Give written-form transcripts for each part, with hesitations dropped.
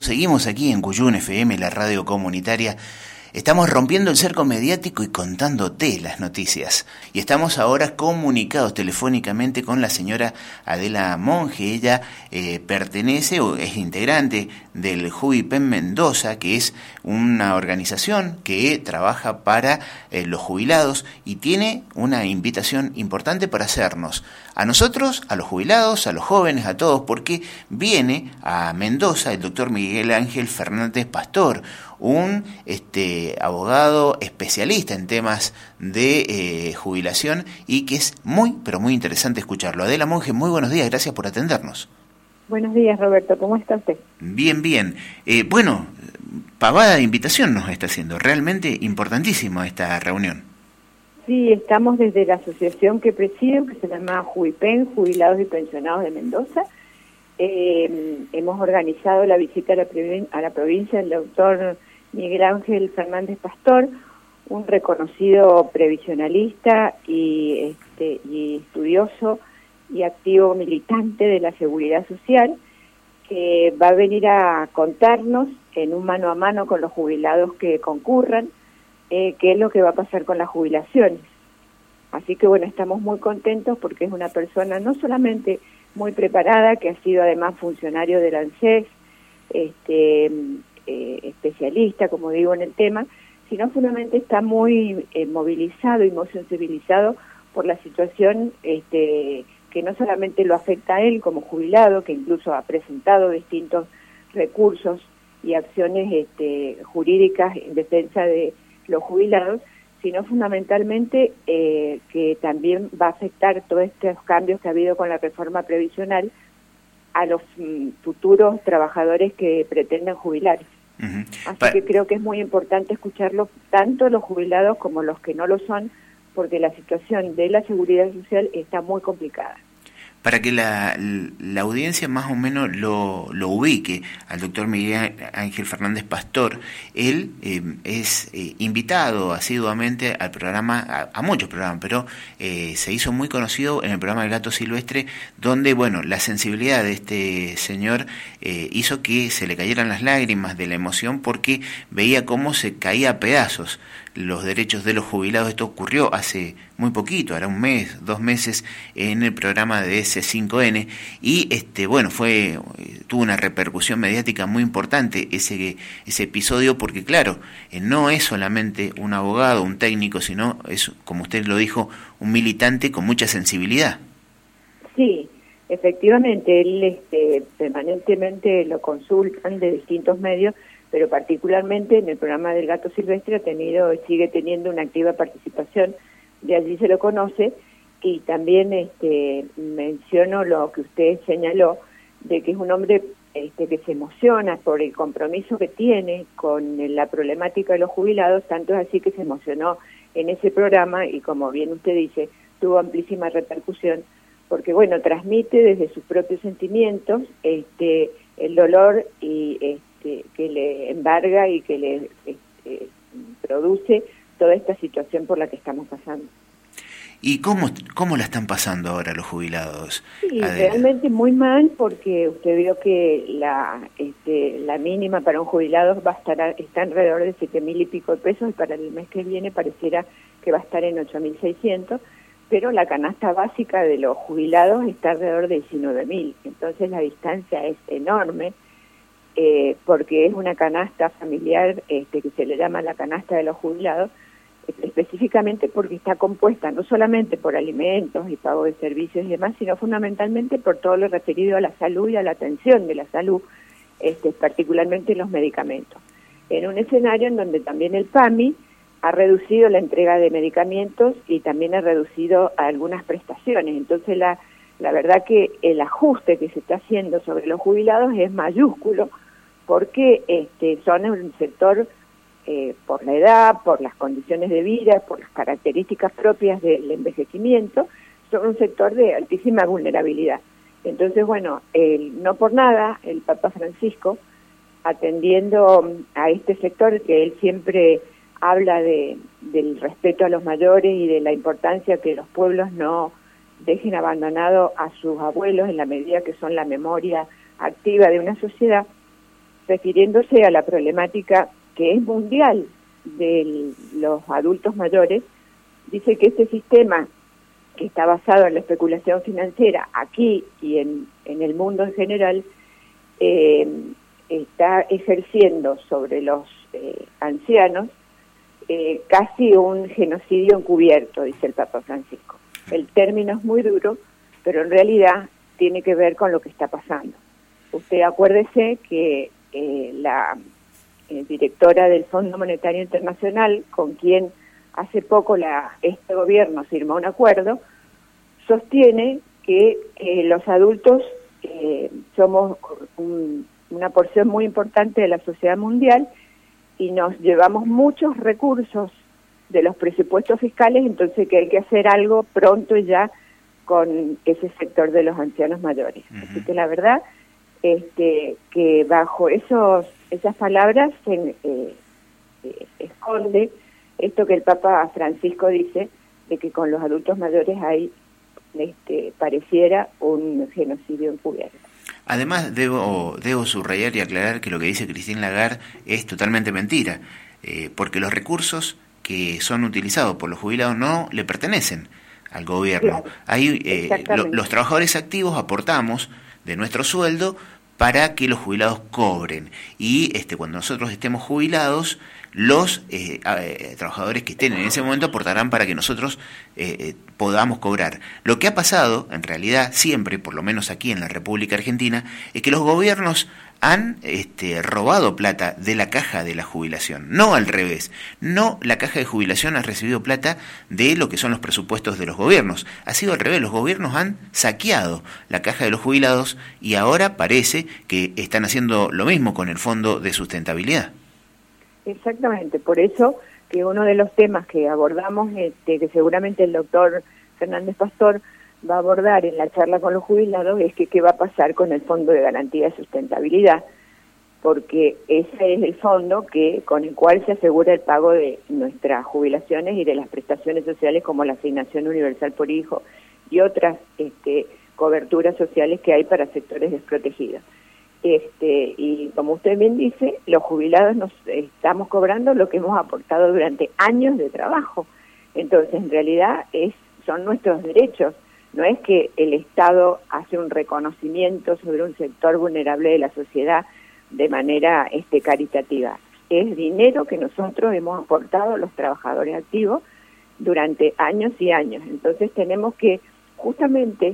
Seguimos aquí en Cuyún FM, la radio comunitaria. Estamos rompiendo el cerco mediático y contándote las noticias. Y estamos ahora comunicados telefónicamente con la señora Adela Monge. Ella pertenece o es integrante del JubiPen Mendoza, que es una organización que trabaja para los jubilados y tiene una invitación importante para hacernos a nosotros, a los jubilados, a los jóvenes, a todos, porque viene a Mendoza el doctor Miguel Ángel Fernández Pastor, un abogado especialista en temas de jubilación y que es muy, pero muy interesante escucharlo. Adela Monge, muy buenos días, gracias por atendernos. Buenos días, Roberto, ¿cómo está usted? Bien, bien. Bueno, pavada de invitación nos está haciendo, realmente importantísimo esta reunión. Sí, estamos desde la asociación que presido, que se llama JubiPen, Jubilados y Pensionados de Mendoza. Hemos organizado la visita a la provincia del doctor Miguel Ángel Fernández Pastor, un reconocido previsionalista y estudioso y activo militante de la seguridad social, que va a venir a contarnos en un mano a mano con los jubilados que concurran qué es lo que va a pasar con las jubilaciones. Así que bueno, estamos muy contentos porque es una persona no solamente muy preparada, que ha sido además funcionario del ANSES, especialista, como digo, en el tema, sino fundamentalmente está muy movilizado y muy sensibilizado por la situación que no solamente lo afecta a él como jubilado, que incluso ha presentado distintos recursos y acciones jurídicas en defensa de los jubilados, sino fundamentalmente que también va a afectar todos estos cambios que ha habido con la reforma previsional a los futuros trabajadores que pretendan jubilar. Uh-huh. Así que creo que es muy importante escucharlo, tanto los jubilados como los que no lo son, porque la situación de la seguridad social está muy complicada. Para que la audiencia más o menos lo ubique al doctor Miguel Ángel Fernández Pastor, él es invitado asiduamente al programa, a muchos programas, pero se hizo muy conocido en el programa El Gato Silvestre, donde, bueno, la sensibilidad de este señor hizo que se le cayeran las lágrimas de la emoción porque veía cómo se caía a pedazos los derechos de los jubilados. Esto ocurrió hace muy poquito, hará un mes, 2 meses, en el programa de C5N, y bueno, tuvo una repercusión mediática muy importante ese episodio, porque claro, no es solamente un abogado, un técnico, sino es, como usted lo dijo, un militante con mucha sensibilidad. Sí, efectivamente, él permanentemente lo consultan de distintos medios, pero particularmente en el programa del Gato Silvestre ha tenido y sigue teniendo una activa participación, de allí se lo conoce, y también menciono lo que usted señaló, de que es un hombre que se emociona por el compromiso que tiene con la problemática de los jubilados, tanto es así que se emocionó en ese programa y, como bien usted dice, tuvo amplísima repercusión, porque bueno, transmite desde sus propios sentimientos el dolor y que le embarga y que le produce toda esta situación por la que estamos pasando. ¿Y cómo la están pasando ahora los jubilados? Sí, realmente muy mal, porque usted vio que la mínima para un jubilado está alrededor de 7.000 y pico de pesos, y para el mes que viene pareciera que va a estar en 8.600, pero la canasta básica de los jubilados está alrededor de 19.000, entonces la distancia es enorme. Porque es una canasta familiar que se le llama la canasta de los jubilados, específicamente porque está compuesta no solamente por alimentos y pago de servicios y demás, sino fundamentalmente por todo lo referido a la salud y a la atención de la salud, particularmente los medicamentos. En un escenario en donde también el PAMI ha reducido la entrega de medicamentos y también ha reducido algunas prestaciones. Entonces la verdad que el ajuste que se está haciendo sobre los jubilados es mayúsculo, porque son un sector, por la edad, por las condiciones de vida, por las características propias del envejecimiento, son un sector de altísima vulnerabilidad. Entonces, bueno, no por nada, el Papa Francisco, atendiendo a este sector, que él siempre habla del respeto a los mayores y de la importancia que los pueblos no dejen abandonado a sus abuelos en la medida que son la memoria activa de una sociedad, refiriéndose a la problemática que es mundial de los adultos mayores, dice que este sistema que está basado en la especulación financiera aquí y en el mundo en general, está ejerciendo sobre los ancianos casi un genocidio encubierto, dice el Papa Francisco. El término es muy duro, pero en realidad tiene que ver con lo que está pasando. Usted acuérdese que la directora del Fondo Monetario Internacional, con quien hace poco este gobierno firmó un acuerdo, sostiene que los adultos somos una porción muy importante de la sociedad mundial y nos llevamos muchos recursos de los presupuestos fiscales, entonces que hay que hacer algo pronto ya con ese sector de los ancianos mayores. Así que la verdad que bajo esas palabras se esconde esto que el Papa Francisco dice, de que con los adultos mayores hay pareciera un genocidio encubierto. Además, debo subrayar y aclarar que lo que dice Christine Lagarde es totalmente mentira, porque los recursos que son utilizados por los jubilados no le pertenecen al gobierno. Claro, los trabajadores activos aportamos de nuestro sueldo para que los jubilados cobren. Y cuando nosotros estemos jubilados, los trabajadores que estén en ese momento aportarán para que nosotros podamos cobrar. Lo que ha pasado, en realidad, siempre, por lo menos aquí en la República Argentina, es que los gobiernos han robado plata de la caja de la jubilación, no al revés. No, la caja de jubilación ha recibido plata de lo que son los presupuestos de los gobiernos. Ha sido al revés, los gobiernos han saqueado la caja de los jubilados y ahora parece que están haciendo lo mismo con el Fondo de Sustentabilidad. Exactamente, por eso que uno de los temas que abordamos, que seguramente el doctor Fernández Pastor va a abordar en la charla con los jubilados, es que qué va a pasar con el Fondo de Garantía de Sustentabilidad, porque ese es el fondo con el cual se asegura el pago de nuestras jubilaciones y de las prestaciones sociales como la asignación universal por hijo y otras coberturas sociales que hay para sectores desprotegidos. Y como usted bien dice, los jubilados nos estamos cobrando lo que hemos aportado durante años de trabajo. Entonces, en realidad, son nuestros derechos. No es que el Estado hace un reconocimiento sobre un sector vulnerable de la sociedad de manera caritativa. Es dinero que nosotros hemos aportado a los trabajadores activos durante años y años. Entonces, tenemos que justamente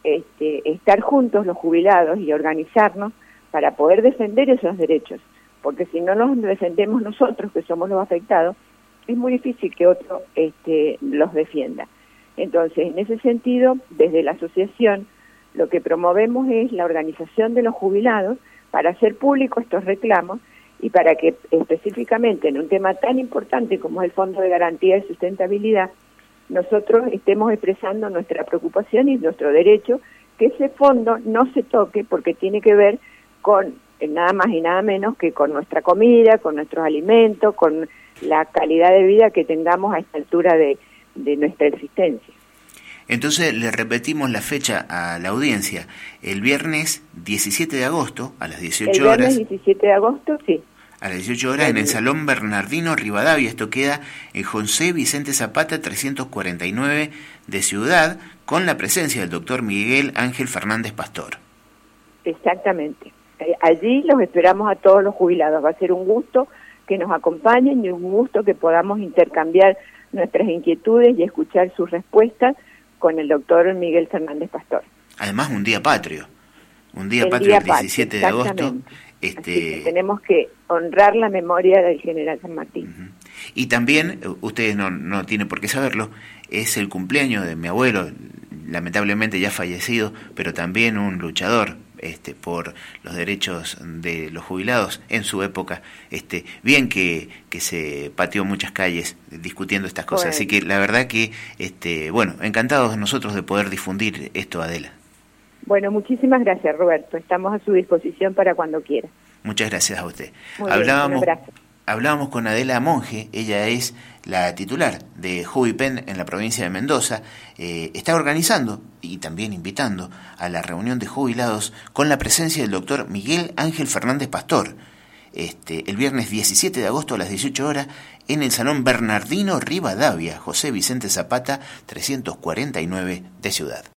estar juntos los jubilados y organizarnos para poder defender esos derechos, porque si no los defendemos nosotros, que somos los afectados, es muy difícil que otro los defienda. Entonces, en ese sentido, desde la asociación, lo que promovemos es la organización de los jubilados para hacer público estos reclamos y para que específicamente en un tema tan importante como es el Fondo de Garantía de Sustentabilidad, nosotros estemos expresando nuestra preocupación y nuestro derecho que ese fondo no se toque porque tiene que ver con nada más y nada menos que con nuestra comida, con nuestros alimentos, con la calidad de vida que tengamos a esta altura de nuestra existencia. Entonces le repetimos la fecha a la audiencia, el viernes 17 de agosto a las 18 horas. El viernes 17 de agosto, sí. A las 18 horas en el Salón Bernardino Rivadavia, esto queda en José Vicente Zapata 349 de Ciudad, con la presencia del doctor Miguel Ángel Fernández Pastor. Exactamente. Allí los esperamos a todos los jubilados. Va a ser un gusto que nos acompañen y un gusto que podamos intercambiar nuestras inquietudes y escuchar sus respuestas con el doctor Miguel Fernández Pastor. Además, un día patrio. Un día patrio el 17 de agosto. Así que tenemos que honrar la memoria del general San Martín. Uh-huh. Y también, ustedes no tienen por qué saberlo, es el cumpleaños de mi abuelo, lamentablemente ya fallecido, pero también un luchador por los derechos de los jubilados en su época, bien que se pateó muchas calles discutiendo estas cosas, así que la verdad que, encantados nosotros de poder difundir esto, Adela. Bueno, muchísimas gracias, Roberto, estamos a su disposición para cuando quiera. Muchas gracias a usted. Muy bien, un abrazo. Hablábamos con Adela Monge, ella es la titular de Jubipen en la provincia de Mendoza, está organizando y también invitando a la reunión de jubilados con la presencia del doctor Miguel Ángel Fernández Pastor, el viernes 17 de agosto a las 18 horas en el Salón Bernardino Rivadavia, José Vicente Zapata, 349 de Ciudad.